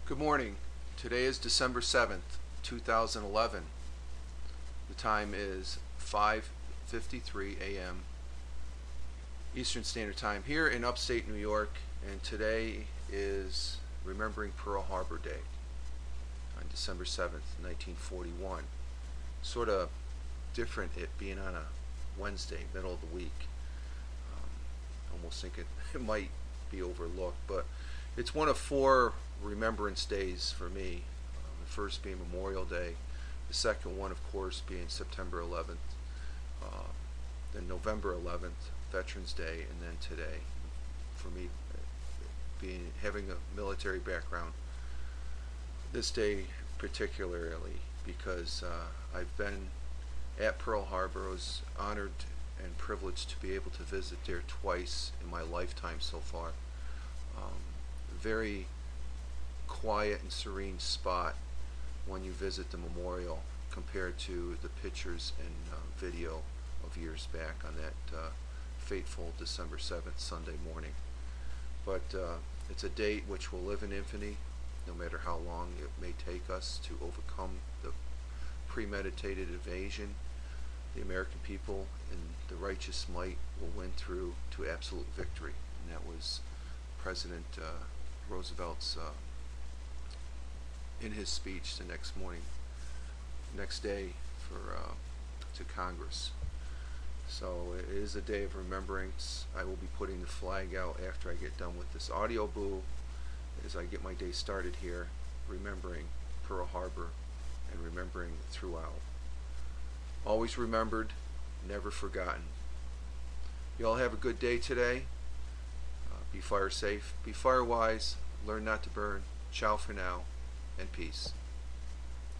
Good morning. Today is December 7th, 2011. The time is 5:53 a.m. Eastern Standard Time here in upstate New York, and today is Remembering Pearl Harbor Day on December 7th, 1941. Sort of different it being on a Wednesday, middle of the week. Almost think it might be overlooked, but it's one of four remembrance days for me. The first being Memorial Day, the second one, of course, being September 11th, then November 11th, Veterans Day, and then today. For me, having a military background, this day particularly because I've been at Pearl Harbor. I was honored and privileged to be able to visit there twice in my lifetime so far. Very quiet and serene spot when you visit the memorial compared to the pictures and video of years back on that fateful December 7th Sunday morning. But it's a date which will live in infamy no matter how long it may take us to overcome the premeditated invasion. The American people and the righteous might will win through to absolute victory, and that was President Roosevelt's in his speech the next day to Congress. So it is a day of remembrance. I will be putting the flag out after I get done with this audio boo as I get my day started here, remembering Pearl Harbor and remembering throughout. Always remembered, never forgotten. You all have a good day today. Be fire safe, be fire wise, learn not to burn. Ciao for now, and peace.